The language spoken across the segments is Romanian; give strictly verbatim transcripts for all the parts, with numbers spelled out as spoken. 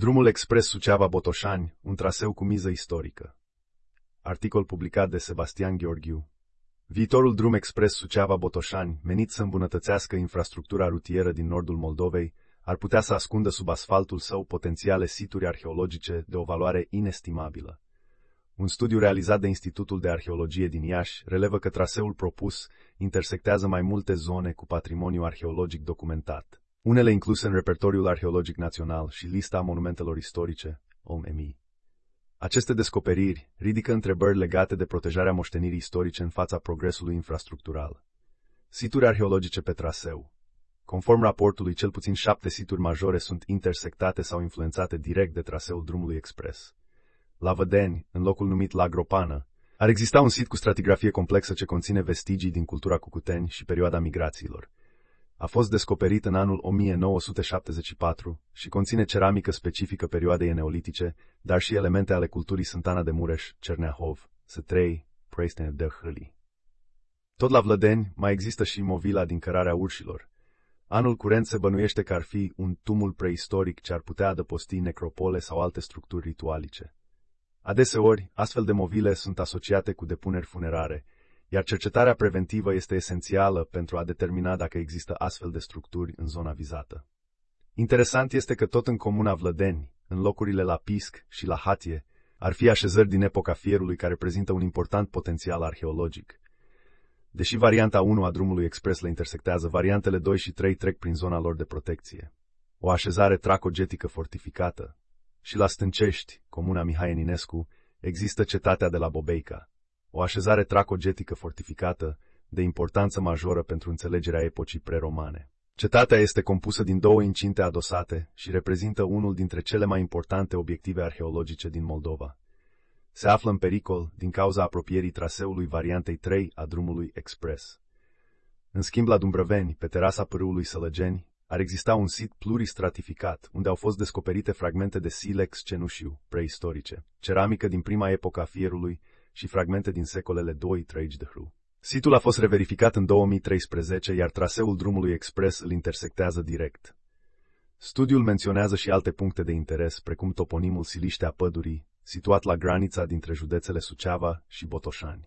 Drumul expres Suceava-Botoșani, un traseu cu miză istorică. Articol publicat de Sebastian Gheorghiu. Viitorul drum expres Suceava-Botoșani, menit să îmbunătățească infrastructura rutieră din nordul Moldovei, ar putea să ascundă sub asfaltul său potențiale situri arheologice de o valoare inestimabilă. Un studiu realizat de Institutul de Arheologie din Iași relevă că traseul propus intersectează mai multe zone cu patrimoniu arheologic documentat, unele incluse în Repertoriul Arheologic Național și Lista Monumentelor Istorice, O M I. Aceste descoperiri ridică întrebări legate de protejarea moștenirii istorice în fața progresului infrastructural. Situri arheologice pe traseu. Conform raportului, cel puțin șapte situri majore sunt intersectate sau influențate direct de traseul drumului expres. La Vădeni, în locul numit La Gropană, ar exista un sit cu stratigrafie complexă ce conține vestigii din cultura Cucuteni și perioada migrațiilor. A fost descoperit în anul o mie nouă sute șaptezeci și patru și conține ceramică specifică perioadei neolitice, dar și elemente ale culturii Sântana de Mureș, Cerneahov, Sătrei, Preistene de Hârli. Tot la Vlădeni mai există și movila din Cărarea Urșilor. Anul curent se bănuiește că ar fi un tumul preistoric ce ar putea adăposti necropole sau alte structuri ritualice. Adeseori, astfel de movile sunt asociate cu depuneri funerare, iar cercetarea preventivă este esențială pentru a determina dacă există astfel de structuri în zona vizată. Interesant este că tot în comuna Vlădeni, în locurile la Pisc și la Hatie, ar fi așezări din epoca fierului care prezintă un important potențial arheologic. Deși varianta unu a drumului expres le intersectează, variantele doi și trei trec prin zona lor de protecție. O așezare tracogetică fortificată. Și la Stâncești, comuna Mihai Eninescu, există cetatea de la Bobeica, o așezare tracogetică fortificată de importanță majoră pentru înțelegerea epocii preromane. Cetatea este compusă din două incinte adosate și reprezintă unul dintre cele mai importante obiective arheologice din Moldova. Se află în pericol din cauza apropierii traseului variantei trei a drumului expres. În schimb, la Dumbrăveni, pe terasa pârâului Sălăgeni, ar exista un sit pluristratificat, unde au fost descoperite fragmente de silex cenușiu preistorice, ceramică din prima epocă a fierului și fragmente din secolele doi trei de hru. Situl a fost reverificat în două mii treisprezece, iar traseul drumului expres îl intersectează direct. Studiul menționează și alte puncte de interes, precum toponimul Siliștea Pădurii, situat la granița dintre județele Suceava și Botoșani.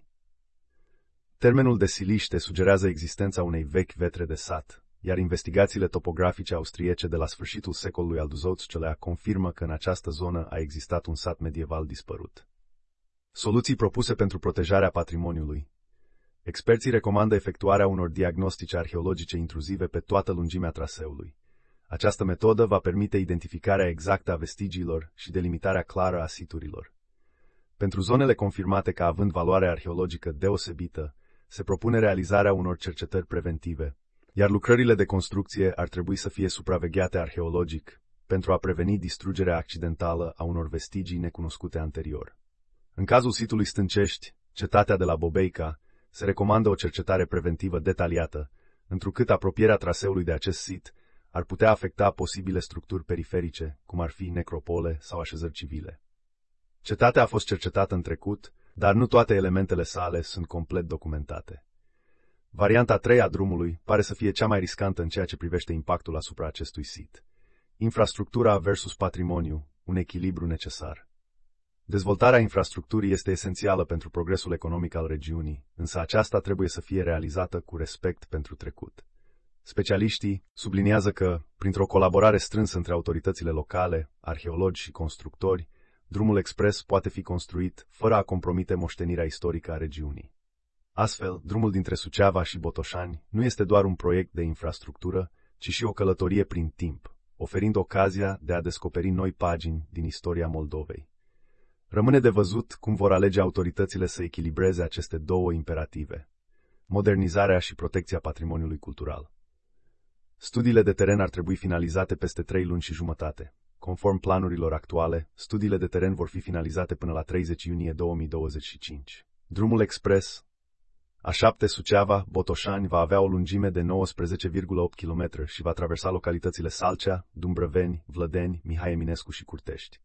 Termenul de Siliște sugerează existența unei vechi vetre de sat, iar investigațiile topografice austriece de la sfârșitul secolului al douăsprezecelea confirmă că în această zonă a existat un sat medieval dispărut. Soluții propuse pentru protejarea patrimoniului. Experții recomandă efectuarea unor diagnostice arheologice intruzive pe toată lungimea traseului. Această metodă va permite identificarea exactă a vestigiilor și delimitarea clară a siturilor. Pentru zonele confirmate ca având valoare arheologică deosebită, se propune realizarea unor cercetări preventive, iar lucrările de construcție ar trebui să fie supravegheate arheologic, pentru a preveni distrugerea accidentală a unor vestigii necunoscute anterior. În cazul sitului Stâncești, cetatea de la Bobeica, se recomandă o cercetare preventivă detaliată, întrucât apropierea traseului de acest sit ar putea afecta posibile structuri periferice, cum ar fi necropole sau așezări civile. Cetatea a fost cercetată în trecut, dar nu toate elementele sale sunt complet documentate. Varianta a treia a drumului pare să fie cea mai riscantă în ceea ce privește impactul asupra acestui sit. Infrastructura versus patrimoniu, un echilibru necesar. Dezvoltarea infrastructurii este esențială pentru progresul economic al regiunii, însă aceasta trebuie să fie realizată cu respect pentru trecut. Specialiștii subliniază că, printr-o colaborare strânsă între autoritățile locale, arheologi și constructori, drumul expres poate fi construit fără a compromite moștenirea istorică a regiunii. Astfel, drumul dintre Suceava și Botoșani nu este doar un proiect de infrastructură, ci și o călătorie prin timp, oferind ocazia de a descoperi noi pagini din istoria Moldovei. Rămâne de văzut cum vor alege autoritățile să echilibreze aceste două imperative: modernizarea și protecția patrimoniului cultural. Studiile de teren ar trebui finalizate peste trei luni și jumătate. Conform planurilor actuale, studiile de teren vor fi finalizate până la treizeci iunie două mii douăzeci și cinci. Drumul expres A șapte Suceava-Botoșani va avea o lungime de nouăsprezece virgulă opt kilometri și va traversa localitățile Salcea, Dumbrăveni, Vlădeni, Mihai Eminescu și Curtești.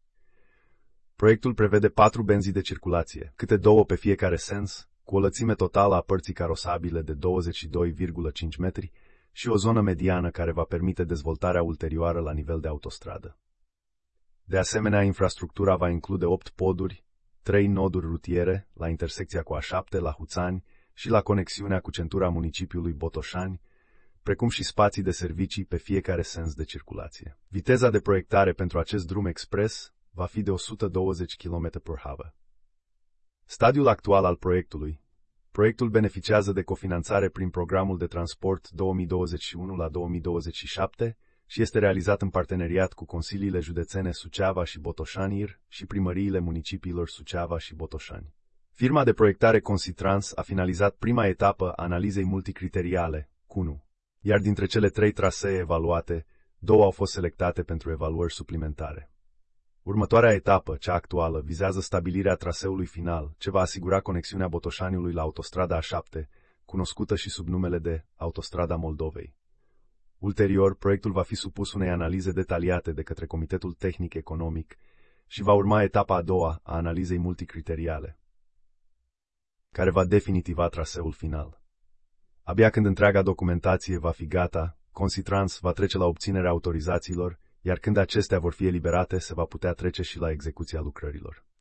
Proiectul prevede patru benzi de circulație, câte două pe fiecare sens, cu o lățime totală a părții carosabile de douăzeci și doi virgulă cinci metri și o zonă mediană care va permite dezvoltarea ulterioară la nivel de autostradă. De asemenea, infrastructura va include opt poduri, trei noduri rutiere la intersecția cu A șapte la Huțani și la conexiunea cu centura municipiului Botoșani, precum și spații de servicii pe fiecare sens de circulație. Viteza de proiectare pentru acest drum expres va fi de o sută douăzeci de kilometri pe oră. Stadiul actual al proiectului. Proiectul beneficiază de cofinanțare prin Programul de Transport două mii douăzeci și unu la două mii douăzeci și șapte și este realizat în parteneriat cu consiliile județene Suceava și Botoșani și primăriile municipiilor Suceava și Botoșani. Firma de proiectare Consitrans a finalizat prima etapă a analizei multicriteriale, C unu, iar dintre cele trei trasee evaluate, două au fost selectate pentru evaluări suplimentare. Următoarea etapă, cea actuală, vizează stabilirea traseului final, ce va asigura conexiunea Botoșaniului la autostrada A șapte, cunoscută și sub numele de Autostrada Moldovei. Ulterior, proiectul va fi supus unei analize detaliate de către Comitetul Tehnic Economic și va urma etapa a doua a analizei multicriteriale, care va definitiva traseul final. Abia când întreaga documentație va fi gata, Consitrans va trece la obținerea autorizațiilor, iar când acestea vor fi eliberate, se va putea trece și la execuția lucrărilor.